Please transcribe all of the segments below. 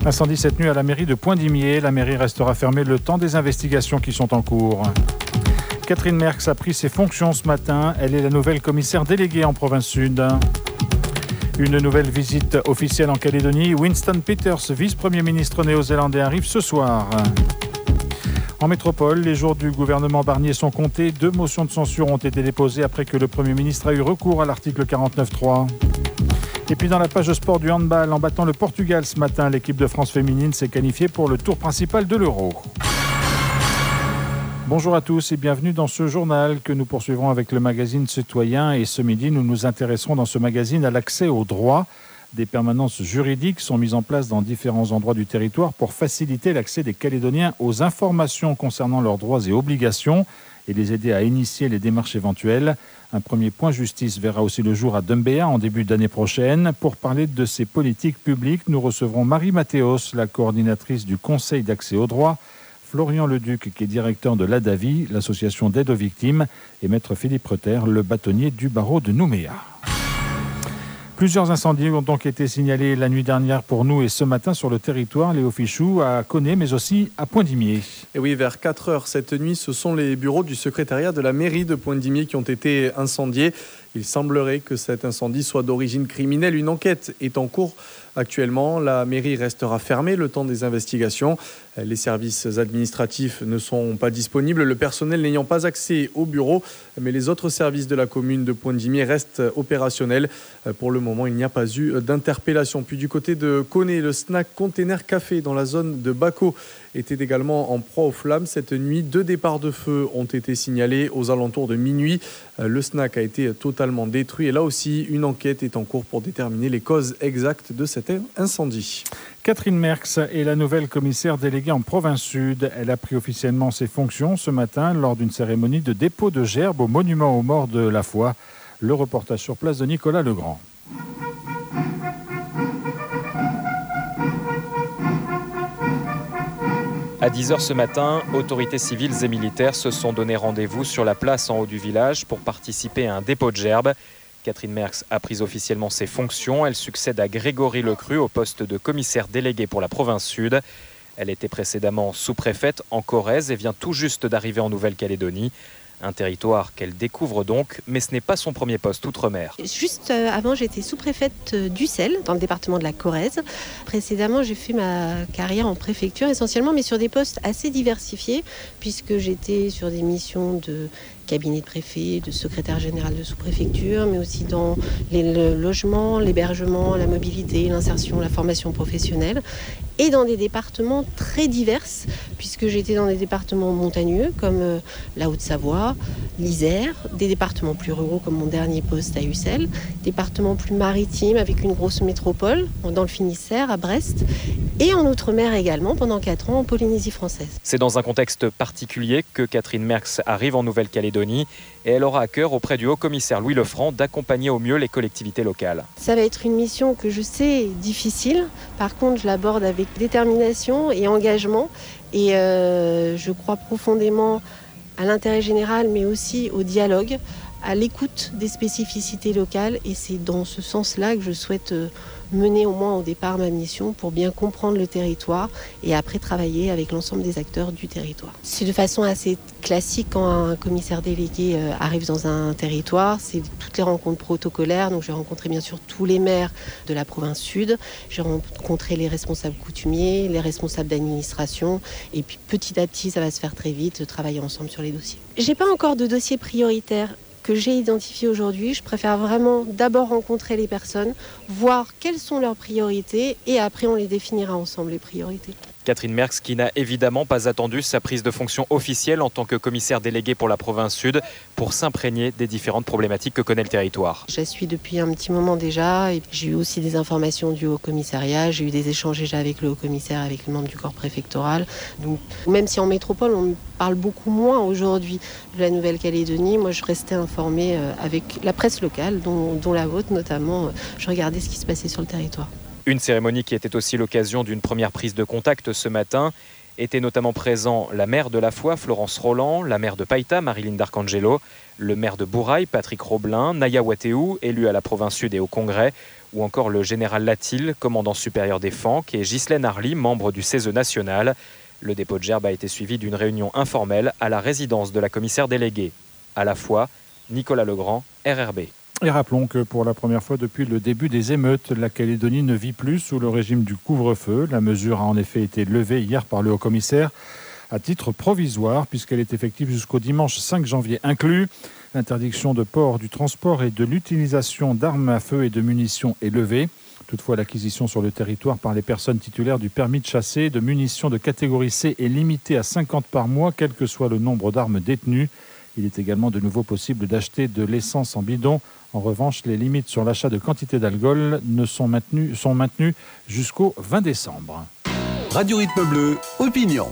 Incendie cette nuit à la mairie de Poindimier. La mairie restera fermée le temps des investigations qui sont en cours. Catherine Merckx a pris ses fonctions ce matin. Elle est la nouvelle commissaire déléguée en province sud. Une nouvelle visite officielle en Calédonie. Winston Peters, vice-premier ministre néo-zélandais, arrive ce soir. En métropole, les jours du gouvernement Barnier sont comptés. 2 motions de censure ont été déposées après que le Premier ministre a eu recours à l'article 49.3. Et puis dans la page sport du handball, en battant le Portugal ce matin, l'équipe de France féminine s'est qualifiée pour le tour principal de l'Euro. Bonjour à tous et bienvenue dans ce journal que nous poursuivrons avec le magazine Citoyen. Et ce midi, nous nous intéresserons dans ce magazine à l'accès aux droits. Des permanences juridiques sont mises en place dans différents endroits du territoire pour faciliter l'accès des Calédoniens aux informations concernant leurs droits et obligations et les aider à initier les démarches éventuelles. Un premier point justice verra aussi le jour à Doumbéa en début d'année prochaine. Pour parler de ces politiques publiques, nous recevrons Marie Mathéos, la coordinatrice du Conseil d'accès aux droits, Florian Leduc, qui est directeur de l'ADAVI, l'association d'aide aux victimes, et maître Philippe Reuter, le bâtonnier du barreau de Nouméa. Plusieurs incendies ont donc été signalés la nuit dernière pour nous et ce matin sur le territoire, Léo Fichou, à Coné, mais aussi à Poindimier. Et oui, vers 4h cette nuit, ce sont les bureaux du secrétariat de la mairie de Poindimier qui ont été incendiés. Il semblerait que cet incendie soit d'origine criminelle. Une enquête est en cours actuellement. La mairie restera fermée le temps des investigations. Les services administratifs ne sont pas disponibles, le personnel n'ayant pas accès au bureau, mais les autres services de la commune de Poindimier restent opérationnels. Pour le moment, il n'y a pas eu d'interpellation. Puis du côté de Coné, le snack Container Café dans la zone de Baco était également en proie aux flammes. Cette nuit, 2 départs de feu ont été signalés aux alentours de minuit. Le snack a été totalement détruit et là aussi, une enquête est en cours pour déterminer les causes exactes de cet incendie. Catherine Merckx est la nouvelle commissaire déléguée en province sud. Elle a pris officiellement ses fonctions ce matin lors d'une cérémonie de dépôt de gerbes au monument aux morts de la foi. Le reportage sur place de Nicolas Legrand. À 10h ce matin, autorités civiles et militaires se sont donné rendez-vous sur la place en haut du village pour participer à un dépôt de gerbes. Catherine Merckx a pris officiellement ses fonctions. Elle succède à Grégory Lecru au poste de commissaire délégué pour la province sud. Elle était précédemment sous-préfète en Corrèze et vient tout juste d'arriver en Nouvelle-Calédonie. Un territoire qu'elle découvre donc, mais ce n'est pas son premier poste outre-mer. Juste avant, j'étais sous-préfète d'Ussel, dans le département de la Corrèze. Précédemment, j'ai fait ma carrière en préfecture essentiellement, mais sur des postes assez diversifiés, puisque j'étais sur des missions de cabinet de préfet, de secrétaire général de sous-préfecture, mais aussi dans le logement, l'hébergement, la mobilité, l'insertion, la formation professionnelle, et dans des départements très divers, puisque j'étais dans des départements montagneux, comme la Haute-Savoie, l'Isère, des départements plus ruraux, comme mon dernier poste à Ussel, départements plus maritimes, avec une grosse métropole, dans le Finistère, à Brest, et en Outre-mer également, pendant 4 ans, en Polynésie française. C'est dans un contexte particulier que Catherine Merckx arrive en Nouvelle-Calédonie et elle aura à cœur auprès du haut-commissaire Louis Lefranc d'accompagner au mieux les collectivités locales. Ça va être une mission que je sais difficile. Par contre, je l'aborde avec détermination et engagement. Et je crois profondément à l'intérêt général, mais aussi au dialogue, à l'écoute des spécificités locales. Et c'est dans ce sens-là que je souhaite mener au moins au départ ma mission pour bien comprendre le territoire et après travailler avec l'ensemble des acteurs du territoire. C'est de façon assez classique quand un commissaire délégué arrive dans un territoire, c'est toutes les rencontres protocolaires. Donc j'ai rencontré bien sûr tous les maires de la province sud, j'ai rencontré les responsables coutumiers, les responsables d'administration et puis petit à petit ça va se faire très vite, travailler ensemble sur les dossiers. J'ai pas encore de dossier prioritaire que j'ai identifié aujourd'hui. Je préfère vraiment d'abord rencontrer les personnes, voir quelles sont leurs priorités et après on les définira ensemble, les priorités. Catherine Merckx qui n'a évidemment pas attendu sa prise de fonction officielle en tant que commissaire délégué pour la province sud pour s'imprégner des différentes problématiques que connaît le territoire. Je la suis depuis un petit moment déjà et j'ai eu aussi des informations du haut-commissariat, j'ai eu des échanges déjà avec le haut-commissaire, avec les membres du corps préfectoral. Donc, même si en métropole on parle beaucoup moins aujourd'hui de la Nouvelle-Calédonie, moi je restais informée avec la presse locale, dont la vôtre notamment, je regardais ce qui se passait sur le territoire. Une cérémonie qui était aussi l'occasion d'une première prise de contact ce matin. Étaient notamment présents la maire de la Foi, Florence Roland, la maire de Païta, Marilyn D'Arcangelo, le maire de Bourail, Patrick Roblin, Naya Wateou, élu à la province sud et au Congrès, ou encore le général Latil, commandant supérieur des Fanques, et Ghislaine Arly, membre du CESE national. Le dépôt de gerbe a été suivi d'une réunion informelle à la résidence de la commissaire déléguée. À la fois, Nicolas Legrand, RRB. Et rappelons que pour la première fois depuis le début des émeutes, la Calédonie ne vit plus sous le régime du couvre-feu. La mesure a en effet été levée hier par le haut-commissaire à titre provisoire puisqu'elle est effective jusqu'au dimanche 5 janvier inclus. L'interdiction de port, du transport et de l'utilisation d'armes à feu et de munitions est levée. Toutefois, l'acquisition sur le territoire par les personnes titulaires du permis de chasser de munitions de catégorie C est limitée à 50 par mois, quel que soit le nombre d'armes détenues. Il est également de nouveau possible d'acheter de l'essence en bidon. En revanche, les limites sur l'achat de quantité d'alcool sont maintenues jusqu'au 20 décembre. Radio Rythme Bleu, opinion.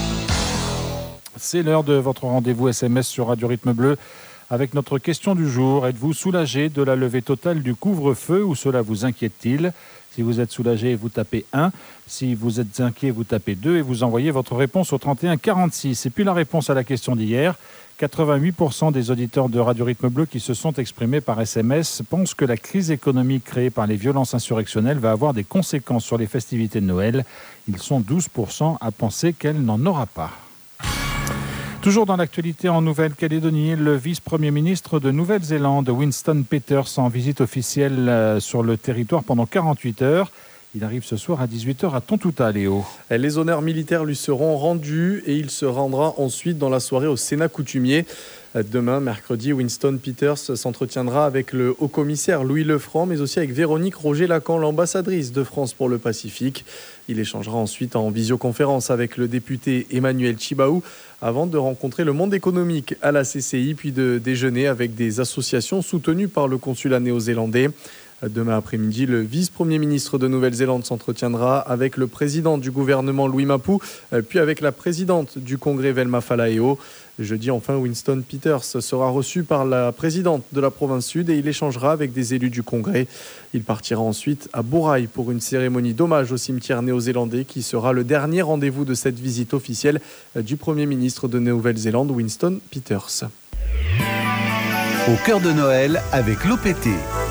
C'est l'heure de votre rendez-vous SMS sur Radio Rythme Bleu avec notre question du jour. Êtes-vous soulagé de la levée totale du couvre-feu ou cela vous inquiète-t-il ? Si vous êtes soulagé, vous tapez 1. Si vous êtes inquiet, vous tapez 2 et vous envoyez votre réponse au 31 46. Et puis la réponse à la question d'hier. 88% des auditeurs de Radio Rythme Bleu qui se sont exprimés par SMS pensent que la crise économique créée par les violences insurrectionnelles va avoir des conséquences sur les festivités de Noël. Ils sont 12% à penser qu'elle n'en aura pas. Toujours dans l'actualité en Nouvelle-Calédonie, le vice-premier ministre de Nouvelle-Zélande, Winston Peters, en visite officielle sur le territoire pendant 48 heures. Il arrive ce soir à 18h à Tontouta, Léo. Les honneurs militaires lui seront rendus et il se rendra ensuite dans la soirée au Sénat coutumier. Demain, mercredi, Winston Peters s'entretiendra avec le haut-commissaire Louis Lefranc, mais aussi avec Véronique Roger-Lacan, l'ambassadrice de France pour le Pacifique. Il échangera ensuite en visioconférence avec le député Emmanuel Chibaou avant de rencontrer le monde économique à la CCI, puis de déjeuner avec des associations soutenues par le consulat néo-zélandais. Demain après-midi, le vice-premier ministre de Nouvelle-Zélande s'entretiendra avec le président du gouvernement Louis Mapou, puis avec la présidente du congrès Velma Falaeo. Jeudi, enfin, Winston Peters sera reçu par la présidente de la province sud et il échangera avec des élus du congrès. Il partira ensuite à Bourail pour une cérémonie d'hommage au cimetière néo-zélandais qui sera le dernier rendez-vous de cette visite officielle du premier ministre de Nouvelle-Zélande, Winston Peters. Au cœur de Noël avec l'OPT.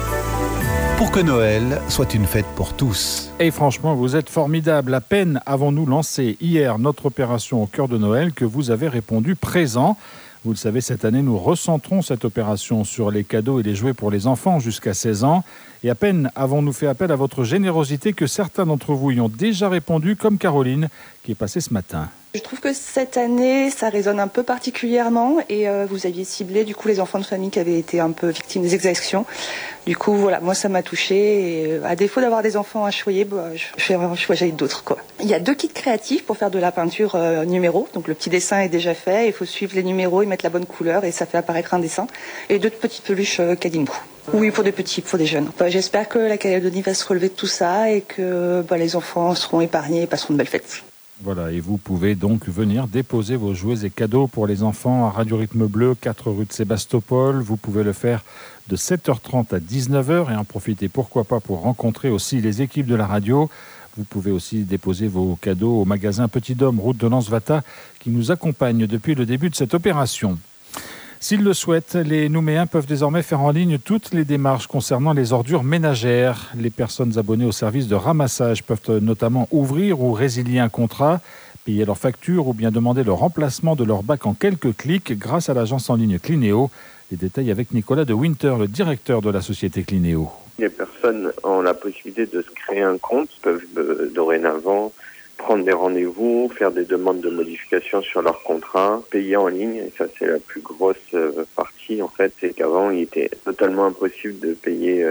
Pour que Noël soit une fête pour tous. Et franchement, vous êtes formidables. À peine avons-nous lancé hier notre opération au cœur de Noël que vous avez répondu présent. Vous le savez, cette année, nous recentrons cette opération sur les cadeaux et les jouets pour les enfants jusqu'à 16 ans. Et à peine avons-nous fait appel à votre générosité que certains d'entre vous y ont déjà répondu, comme Caroline, qui est passée ce matin. Je trouve que cette année, ça résonne un peu particulièrement et vous aviez ciblé du coup les enfants de famille qui avaient été un peu victimes des exactions. Du coup, voilà, moi ça m'a touchée et à défaut d'avoir des enfants à choyer, je vais choisir d'autres, quoi. Il y a 2 kits créatifs pour faire de la peinture numéro. Donc le petit dessin est déjà fait, il faut suivre les numéros et mettre la bonne couleur et ça fait apparaître un dessin. Et 2 petites peluches Kadimbo. Oui, pour des petits, pour des jeunes. J'espère que la Calédonie va se relever de tout ça et que les enfants seront épargnés et passeront de belles fêtes. Voilà, et vous pouvez donc venir déposer vos jouets et cadeaux pour les enfants à Radio Rythme Bleu, 4 rue de Sébastopol. Vous pouvez le faire de 7h30 à 19h et en profiter, pourquoi pas, pour rencontrer aussi les équipes de la radio. Vous pouvez aussi déposer vos cadeaux au magasin Petit Dôme, route de Lansvata, qui nous accompagne depuis le début de cette opération. S'ils le souhaitent, les Nouméens peuvent désormais faire en ligne toutes les démarches concernant les ordures ménagères. Les personnes abonnées au service de ramassage peuvent notamment ouvrir ou résilier un contrat, payer leurs factures ou bien demander le remplacement de leur bac en quelques clics grâce à l'agence en ligne Clineo. Les détails avec Nicolas de Winter, le directeur de la société Clineo. Les personnes ont la possibilité de se créer un compte, peuvent dorénavant prendre des rendez-vous, faire des demandes de modification sur leur contrat, payer en ligne. Et ça, c'est la plus grosse partie, en fait. C'est qu'avant, il était totalement impossible de payer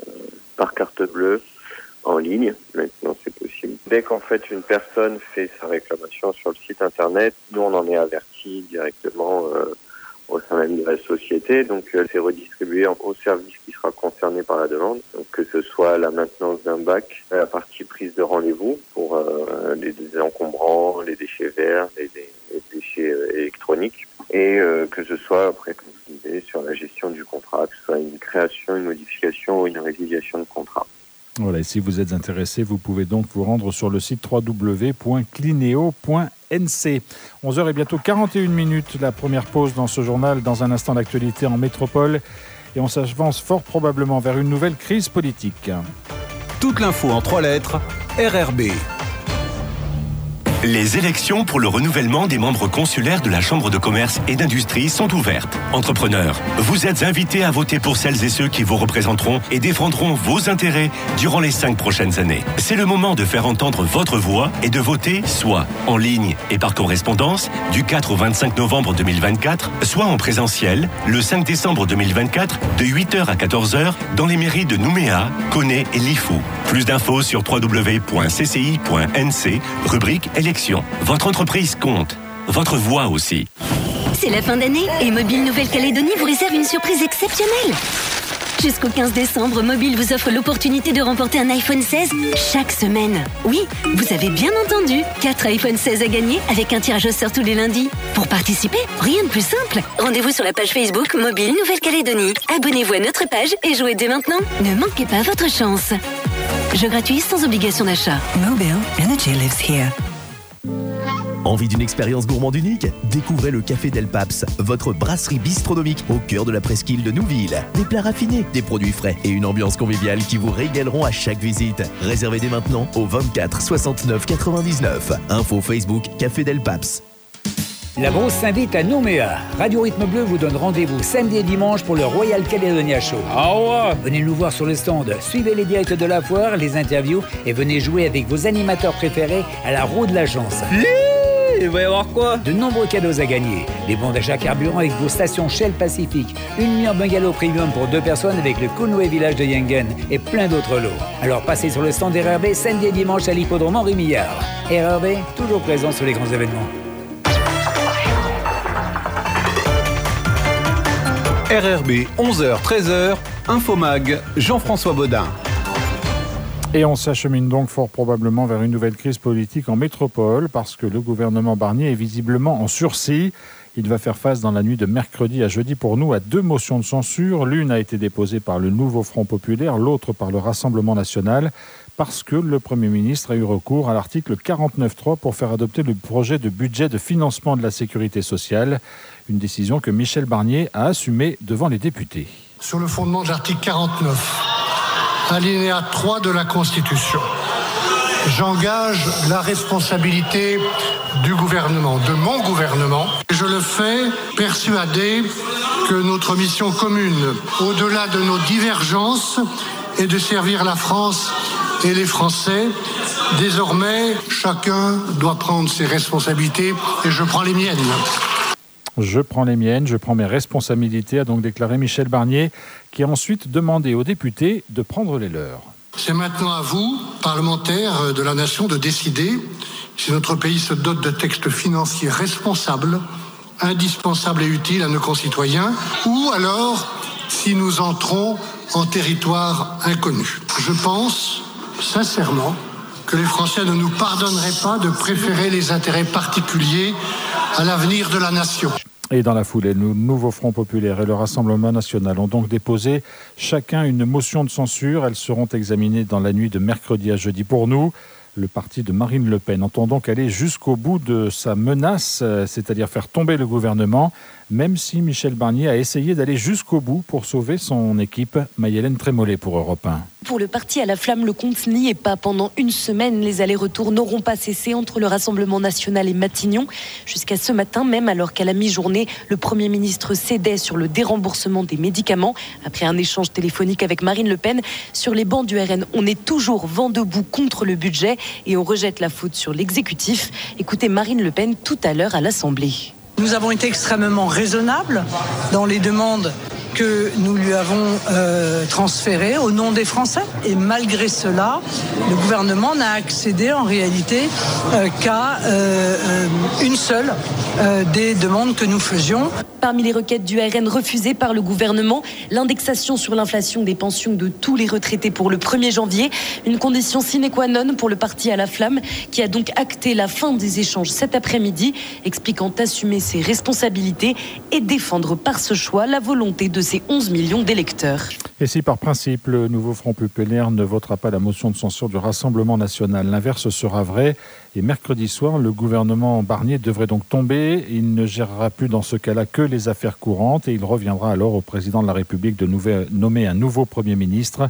par carte bleue en ligne. Maintenant, c'est possible. Dès qu'en fait, une personne fait sa réclamation sur le site Internet, nous, on en est averti directement au sein même de la société. Donc, c'est redistribué au service qui sera concerné par la demande. Donc, que ce soit la maintenance d'un bac, la partie prise de rendez-vous pour les encombrants, les déchets verts, les déchets électroniques. Et que ce soit, après, comme je disais, sur la gestion du contrat, que ce soit une création, une modification ou une résiliation de contrat. Voilà, et si vous êtes intéressé, vous pouvez donc vous rendre sur le site www.clineo.nc. 11h et bientôt 41 minutes, la première pause dans ce journal, dans un instant d'actualité en métropole. Et on s'avance fort probablement vers une nouvelle crise politique. Toute l'info en 3 lettres, RRB. Les élections pour le renouvellement des membres consulaires de la Chambre de commerce et d'industrie sont ouvertes. Entrepreneurs, vous êtes invités à voter pour celles et ceux qui vous représenteront et défendront vos intérêts durant les 5 prochaines années. C'est le moment de faire entendre votre voix et de voter soit en ligne et par correspondance du 4 au 25 novembre 2024, soit en présentiel le 5 décembre 2024 de 8h à 14h dans les mairies de Nouméa, Koné et Lifou. Plus d'infos sur www.cci.nc, rubrique élections. Votre entreprise compte. Votre voix aussi. C'est la fin d'année et Mobile Nouvelle-Calédonie vous réserve une surprise exceptionnelle. Jusqu'au 15 décembre, Mobile vous offre l'opportunité de remporter un iPhone 16 chaque semaine. Oui, vous avez bien entendu, 4 iPhone 16 à gagner avec un tirage au sort tous les lundis. Pour participer, rien de plus simple. Rendez-vous sur la page Facebook Mobile Nouvelle-Calédonie. Abonnez-vous à notre page et jouez dès maintenant. Ne manquez pas votre chance. Jeu gratuit sans obligation d'achat. Mobile, energy lives here. Envie d'une expérience gourmande unique? Découvrez le Café Del Paps, votre brasserie bistronomique au cœur de la presqu'île de Nouville. Des plats raffinés, des produits frais et une ambiance conviviale qui vous régaleront à chaque visite. Réservez dès maintenant au 24 69 99. Info Facebook Café Del Paps. La Brosse s'invite à Nouméa. Radio Rythme Bleu vous donne rendez-vous samedi et dimanche pour le Royal Caledonia Show. Ah ouais! Venez nous voir sur le stand, suivez les directs de la foire, les interviews et venez jouer avec vos animateurs préférés à la roue de la chance. Il va y avoir quoi? De nombreux cadeaux à gagner. Des bons d'achat carburant avec vos stations Shell Pacifique, une nuit en bungalow premium pour 2 personnes avec le Konoe Village de Yengen et plein d'autres lots. Alors passez sur le stand RRB samedi et dimanche à l'hippodrome Henri Millard. RRB, toujours présent sur les grands événements. RRB, 11h-13h, Infomag, Jean-François Baudin. Et on s'achemine donc fort probablement vers une nouvelle crise politique en métropole parce que le gouvernement Barnier est visiblement en sursis. Il va faire face dans la nuit de mercredi à jeudi pour nous à 2 motions de censure. L'une a été déposée par le Nouveau Front Populaire, l'autre par le Rassemblement National parce que le Premier ministre a eu recours à l'article 49.3 pour faire adopter le projet de budget de financement de la sécurité sociale. Une décision que Michel Barnier a assumée devant les députés. Sur le fondement de l'article 49, alinéa 3 de la Constitution, j'engage la responsabilité du gouvernement, de mon gouvernement. Je le fais persuadé que notre mission commune, au-delà de nos divergences, est de servir la France et les Français. Désormais, chacun doit prendre ses responsabilités et je prends les miennes. Je prends les miennes, je prends mes responsabilités, a donc déclaré Michel Barnier, qui a ensuite demandé aux députés de prendre les leurs. C'est maintenant à vous, parlementaires de la nation, de décider si notre pays se dote de textes financiers responsables, indispensables et utiles à nos concitoyens, ou alors si nous entrons en territoire inconnu. Je pense sincèrement que les Français ne nous pardonneraient pas de préférer les intérêts particuliers à l'avenir de la nation. Et dans la foulée, le Nouveau Front Populaire et le Rassemblement National ont donc déposé chacun une motion de censure. Elles seront examinées dans la nuit de mercredi à jeudi pour nous. Le parti de Marine Le Pen entend donc aller jusqu'au bout de sa menace, c'est-à-dire faire tomber le gouvernement, même si Michel Barnier a essayé d'aller jusqu'au bout pour sauver son équipe. Maïhélène Trémollet pour Europe 1. Pour le parti à la flamme, le compte n'y est pas. Pendant une semaine, les allers-retours n'auront pas cessé entre le Rassemblement National et Matignon. Jusqu'à ce matin même, alors qu'à la mi-journée, le Premier ministre cédait sur le déremboursement des médicaments. Après un échange téléphonique avec Marine Le Pen, sur les bancs du RN, on est toujours vent debout contre le budget et on rejette la faute sur l'exécutif. Écoutez Marine Le Pen tout à l'heure à l'Assemblée. Nous avons été extrêmement raisonnables dans les demandes que nous lui avons transférées au nom des Français. Et malgré cela, le gouvernement n'a accédé en réalité qu'à une seule des demandes que nous faisions. Parmi les requêtes du RN refusées par le gouvernement, l'indexation sur l'inflation des pensions de tous les retraités pour le 1er janvier, une condition sine qua non pour le parti à la flamme qui a donc acté la fin des échanges cet après-midi, expliquant assumer ses responsabilités et défendre par ce choix la volonté de ses 11 millions d'électeurs. Et si par principe le Nouveau Front Populaire ne votera pas la motion de censure du Rassemblement National, l'inverse sera vrai. Et mercredi soir, le gouvernement Barnier devrait donc tomber. Il ne gérera plus dans ce cas-là que les affaires courantes et il reviendra alors au président de la République de nommer un nouveau Premier ministre.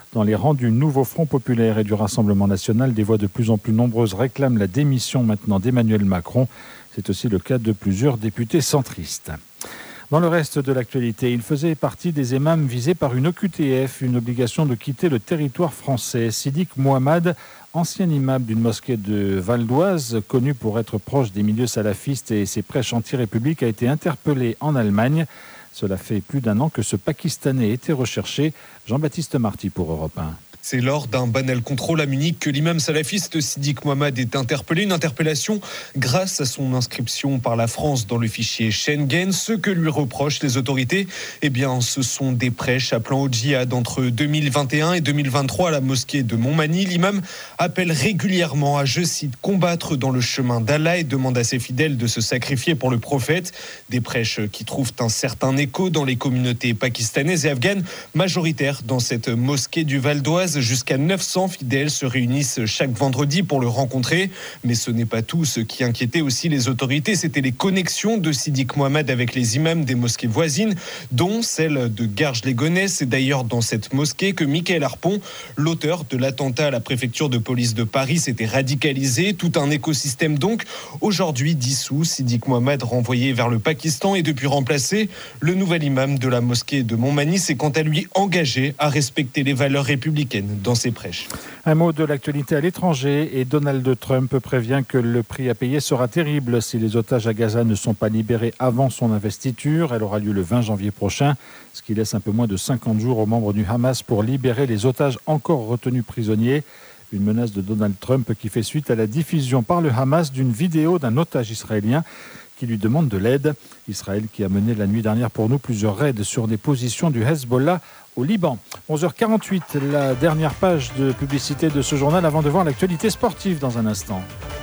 Dans les rangs du nouveau Front populaire et du Rassemblement national, des voix de plus en plus nombreuses réclament la démission maintenant d'Emmanuel Macron. C'est aussi le cas de plusieurs députés centristes. Dans le reste de l'actualité, il faisait partie des imams visés par une OQTF, une obligation de quitter le territoire français. Sidik Mohamed, ancien imam d'une mosquée de Val d'Oise, connu pour être proche des milieux salafistes et ses prêches anti-république, a été interpellé en Allemagne. Cela fait plus d'un an que ce Pakistanais était recherché. Jean-Baptiste Marty pour Europe 1. C'est lors d'un banal contrôle à Munich que l'imam salafiste Sidik Mohamed est interpellé. Une interpellation grâce à son inscription par la France dans le fichier Schengen. Ce que lui reprochent les autorités, ce sont des prêches appelant au djihad. Entre 2021 et 2023 à la mosquée de Montmagny, l'imam appelle régulièrement à, je cite, combattre dans le chemin d'Allah et demande à ses fidèles de se sacrifier pour le prophète. Des prêches qui trouvent un certain écho dans les communautés pakistanaises et afghanes, majoritaires dans cette mosquée du Val d'Oise. Jusqu'à 900 fidèles se réunissent chaque vendredi pour le rencontrer. Mais ce n'est pas tout. Ce qui inquiétait aussi les autorités, c'était les connexions de Sidik Mohamed avec les imams des mosquées voisines, dont celle de Garges-les-Gonesse. C'est d'ailleurs dans cette mosquée que Mickaël Harpon, l'auteur de l'attentat à la préfecture de police de Paris, s'était radicalisé. Tout un écosystème donc, aujourd'hui dissous. Sidik Mohamed renvoyé vers le Pakistan et depuis remplacé. Le nouvel imam de la mosquée de Montmagny s'est quant à lui engagé à respecter les valeurs républicaines dans ses prêches. Un mot de l'actualité à l'étranger et Donald Trump prévient que le prix à payer sera terrible si les otages à Gaza ne sont pas libérés avant son investiture. Elle aura lieu le 20 janvier prochain, ce qui laisse un peu moins de 50 jours aux membres du Hamas pour libérer les otages encore retenus prisonniers. Une menace de Donald Trump qui fait suite à la diffusion par le Hamas d'une vidéo d'un otage israélien qui lui demande de l'aide. Israël qui a mené la nuit dernière pour nous plusieurs raids sur des positions du Hezbollah au Liban. 11h48, la dernière page de publicité de ce journal avant de voir l'actualité sportive dans un instant.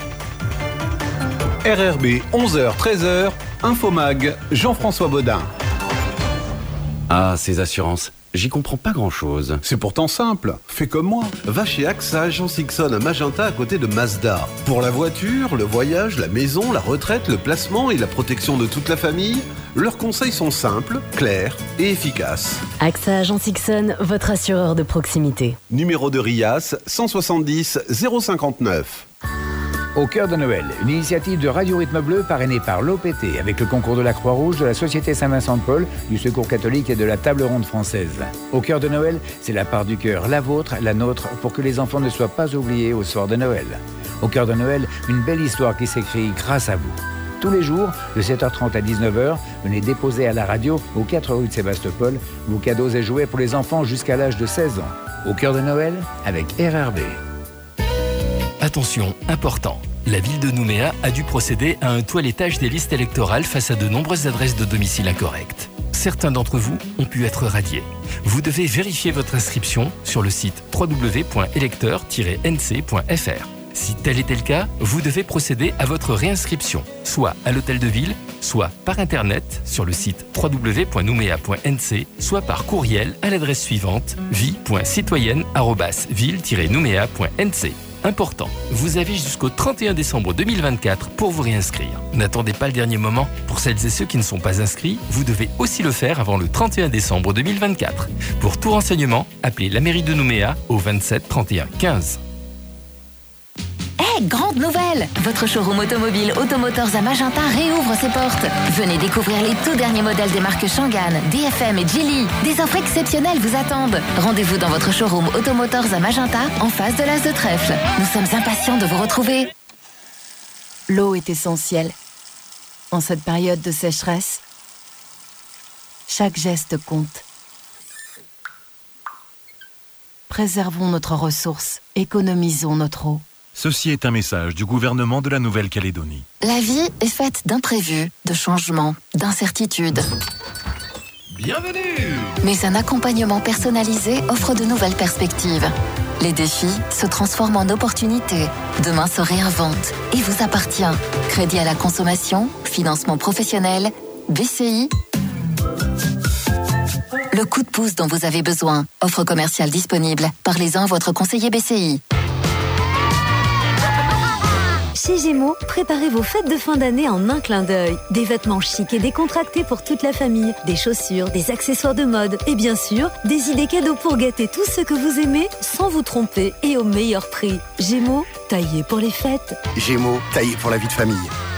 RRB, 11h-13h, Infomag, Jean-François Baudin. Ah, ces assurances, j'y comprends pas grand-chose. C'est pourtant simple, fais comme moi. Va chez AXA Agence Ixon à Magenta à côté de Mazda. Pour la voiture, le voyage, la maison, la retraite, le placement et la protection de toute la famille, leurs conseils sont simples, clairs et efficaces. AXA Agence Ixon, votre assureur de proximité. Numéro de RIAS 170 059. Au cœur de Noël, une initiative de Radio Rythme Bleu parrainée par l'OPT avec le concours de la Croix-Rouge, de la Société Saint-Vincent-de-Paul, du Secours catholique et de la Table ronde française. Au cœur de Noël, c'est la part du cœur, la vôtre, la nôtre, pour que les enfants ne soient pas oubliés au soir de Noël. Au cœur de Noël, une belle histoire qui s'écrit grâce à vous. Tous les jours, de 7h30 à 19h, venez déposer à la radio, aux 4 rues de Sébastopol, vos cadeaux et jouets pour les enfants jusqu'à l'âge de 16 ans. Au cœur de Noël, avec RRB. Attention, important. La ville de Nouméa a dû procéder à un toilettage des listes électorales face à de nombreuses adresses de domicile incorrectes. Certains d'entre vous ont pu être radiés. Vous devez vérifier votre inscription sur le site www.electeur-nc.fr. Si tel était le cas, vous devez procéder à votre réinscription, soit à l'hôtel de ville, soit par Internet sur le site www.noumea.nc, soit par courriel à l'adresse suivante vie.citoyenne@ville-noumea.nc. Important, vous avez jusqu'au 31 décembre 2024 pour vous réinscrire. N'attendez pas le dernier moment. Pour celles et ceux qui ne sont pas inscrits, vous devez aussi le faire avant le 31 décembre 2024. Pour tout renseignement, appelez la mairie de Nouméa au 27 31 15. Grande nouvelle! Votre showroom automobile Automotors à Magenta réouvre ses portes. Venez découvrir les tout derniers modèles des marques Shangan, DFM et Geely. Des offres exceptionnelles vous attendent. Rendez-vous dans votre showroom Automotors à Magenta, en face de l'As de Trèfle. Nous sommes impatients de vous retrouver. L'eau est essentielle. En cette période de sécheresse, chaque geste compte. Préservons notre ressource, économisons notre eau. Ceci est un message du gouvernement de la Nouvelle-Calédonie. La vie est faite d'imprévus, de changements, d'incertitudes. Bienvenue! Mais un accompagnement personnalisé offre de nouvelles perspectives. Les défis se transforment en opportunités. Demain se réinvente et vous appartient. Crédit à la consommation, financement professionnel, BCI. Le coup de pouce dont vous avez besoin. Offre commerciale disponible. Parlez-en à votre conseiller BCI. Chez Gémeaux, préparez vos fêtes de fin d'année en un clin d'œil. Des vêtements chics et décontractés pour toute la famille, des chaussures, des accessoires de mode et bien sûr, des idées cadeaux pour gâter tous ceux que vous aimez sans vous tromper et au meilleur prix. Gémeaux, taillé pour les fêtes. Gémeaux, taillé pour la vie de famille.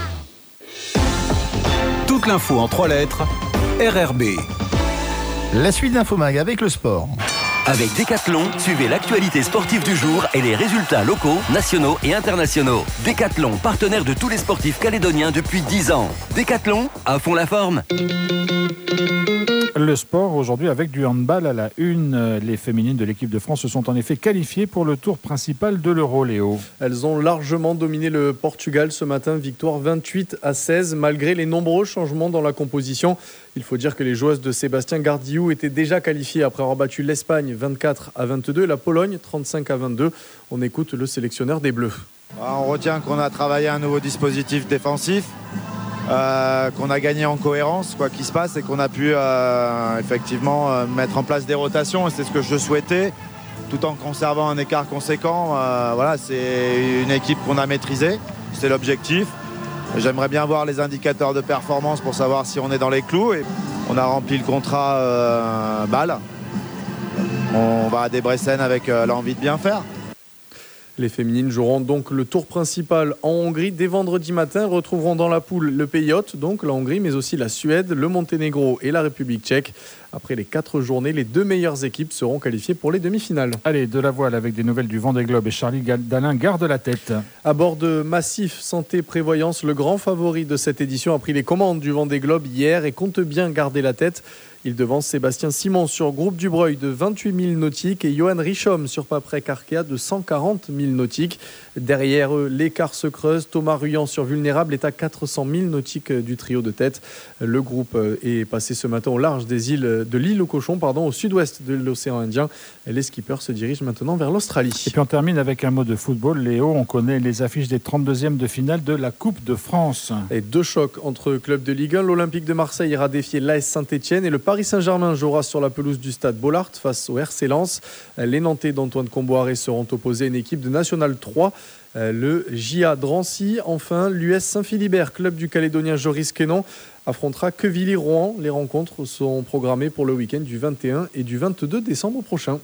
Toute l'info en 3 lettres, RRB. La suite d'Infomag avec le sport. Avec Decathlon, suivez l'actualité sportive du jour et les résultats locaux, nationaux et internationaux. Decathlon, partenaire de tous les sportifs calédoniens depuis 10 ans. Decathlon, à fond la forme. Le sport aujourd'hui avec du handball à la une. Les féminines de l'équipe de France se sont en effet qualifiées pour le tour principal de l'Euro, Léo. Elles ont largement dominé le Portugal ce matin, victoire 28-16 malgré les nombreux changements dans la composition. Il faut dire que les joueuses de Sébastien Gardillou étaient déjà qualifiées après avoir battu l'Espagne 24-22 et la Pologne 35-22. On écoute le sélectionneur des Bleus. On retient qu'on a travaillé un nouveau dispositif défensif. Qu'on a gagné en cohérence, quoi qu'il se passe, et qu'on a pu effectivement mettre en place des rotations, et c'est ce que je souhaitais, tout en conservant un écart conséquent. Voilà, c'est une équipe qu'on a maîtrisée, c'est l'objectif. J'aimerais bien voir les indicateurs de performance pour savoir si on est dans les clous, et on a rempli le contrat balle. On va à Debrecen avec l'envie de bien faire. Les féminines joueront donc le tour principal en Hongrie dès vendredi matin. Retrouveront dans la poule le pays hôte, donc la Hongrie, mais aussi la Suède, le Monténégro et la République tchèque. Après les 4 journées, les 2 meilleures équipes seront qualifiées pour les demi-finales. Allez, de la voile avec des nouvelles du Vendée Globe et Charlie Dalin garde la tête. À bord de Massif Santé Prévoyance, le grand favori de cette édition a pris les commandes du Vendée Globe hier et compte bien garder la tête. Il devance Sébastien Simon sur Groupe Dubreuil de 28 000 nautiques et Johan Richomme sur Paprec Arkea de 140 000 nautiques. Derrière eux, l'écart se creuse. Thomas Ruyant sur Vulnérable est à 400 000 nautiques du trio de tête. Le groupe est passé ce matin au large des îles de l'île aux Cochons, au sud-ouest de l'océan Indien. Les skippers se dirigent maintenant vers l'Australie. Et puis on termine avec un mot de football. Léo, on connaît les affiches des 32e de finale de la Coupe de France. Et 2 chocs entre clubs de Ligue 1. L'Olympique de Marseille ira défier l'AS Saint-Etienne et le Paris Saint-Germain jouera sur la pelouse du stade Bollaert face au RC Lens. Les Nantais d'Antoine Comboiré seront opposés à une équipe de National 3. Le JA Drancy. Enfin, l'US Saint-Philibert, club du Calédonien Joris Quénon, affrontera Quevilly-Rouen. Les rencontres sont programmées pour le week-end du 21 et du 22 décembre prochain.